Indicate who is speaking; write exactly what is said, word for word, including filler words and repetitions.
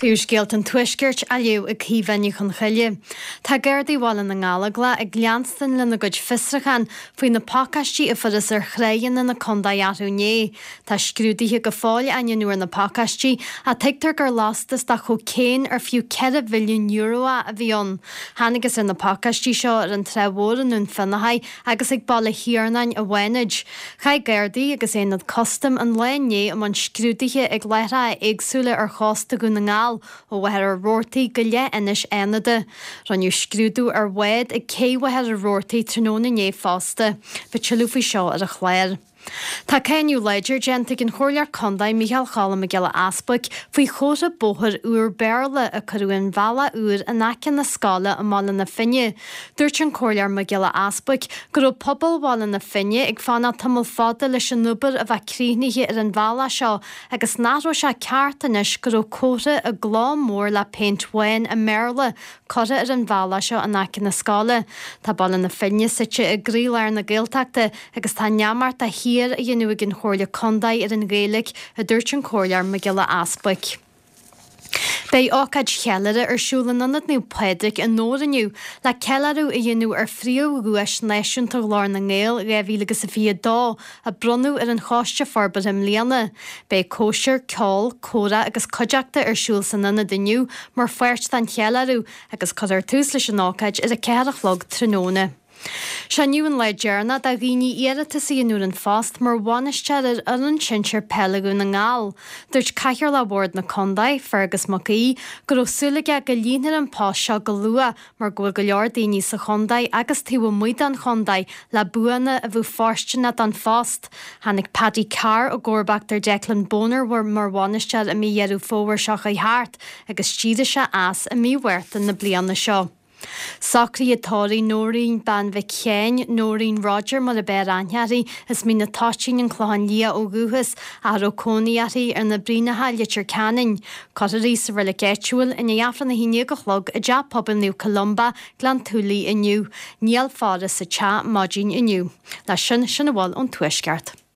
Speaker 1: Fiús géalt an tuisgirt a liú ag híhaine chun chuile. Tá Gerdaí bhála na ngála ag leanstan le na gcuid fisrachan faoin na pácastí a furas ar chléan na condaíarú né. Tá scrúdaithe go fáil aine nuair na pácastí a teictar gur lastas da cho céin ar fiú cead bhilliún euro a bhíon. Hánagus in na pácastí seo ar an trehór anún finnahaid agus ag balla hiarnain a bhainid. Chai Gerdaí agus éonad custom an léné am an scrúdaithe ag leithre agsúla ar chásta go na ngáil ó bhair ar rórtaí go le inis aonada. Ranniu scrúdú ar bhaid ag céhhair ar rórtaí tróna né fásta, be tilufaí seo ar a chléir. Tá céinniu leidir gentig an chóirlear condaid Michael Challam a geala aspaig faoi chóra bóthir úr bearla a chuúin bhela úr a nacin na scála a mála na finne. Dúirt an chóirlear me geala aspaig gur ó pobl bhála na finne ag fanna tamil fada leis an nubar a bheith críneithe ar an bhela seo agus náró se ceartanis gur ó córa a glá mór le peinthain a merla chora ar an bhela seo a nacin na scála. Tá balla na finne site a gríleir na géalteachta agus tá neamart a hí Hier a dhéanú gin chóirle condaid ar an Gaelic a dúirt an chóirlear me geala aspaig. Bei ácad chealare ar siúla nanad nú peidic an nóirniu le celarú a dhéanú ar fríú guais neisiúnta lár na ngéil réhí agus a fí dá a brunú ar an cháiste farbar im líana. Bei cóisiir, ceáil, córa agus coideachta ar siúl san nanad diniu mar fuirt den chelarú agus cad ar tús leis an ácaid ar a cearachlog tróna. Se nuúan le dearna da ghoine iarata sa dhéanúr an fást mar bhainistear ar an sinseir peilagú na ngáil. Dúirt caithear le bhórd na condaid Fergus Macaí gur ó súlaige go líonar an pás seo go lua mar go go leor daoine sa condaid agus tíú muid an condaid le buanna a bhú fáistena an fást. Hannig Paddy Carr ó Gorbachtar Declan Bonar war mar bhainistear a mí dhearú fóhar seach a thart agus tíide se as a mí huirta na bliana seo. Sacrí atáí nóirín ban bheith chéin nóirín Roger mar a bear anhearí is mí na tátín an chláin lia ó guhas a ó cóníarí ar na brínathe litir canin. Cotarí sa bhfuil géitiúil in éafran na híine go chlog a deap poblbal nú Columba glan túlaí inniu, níl fáda sa te mádín inniu. Le sin sin bháil an tuisceart.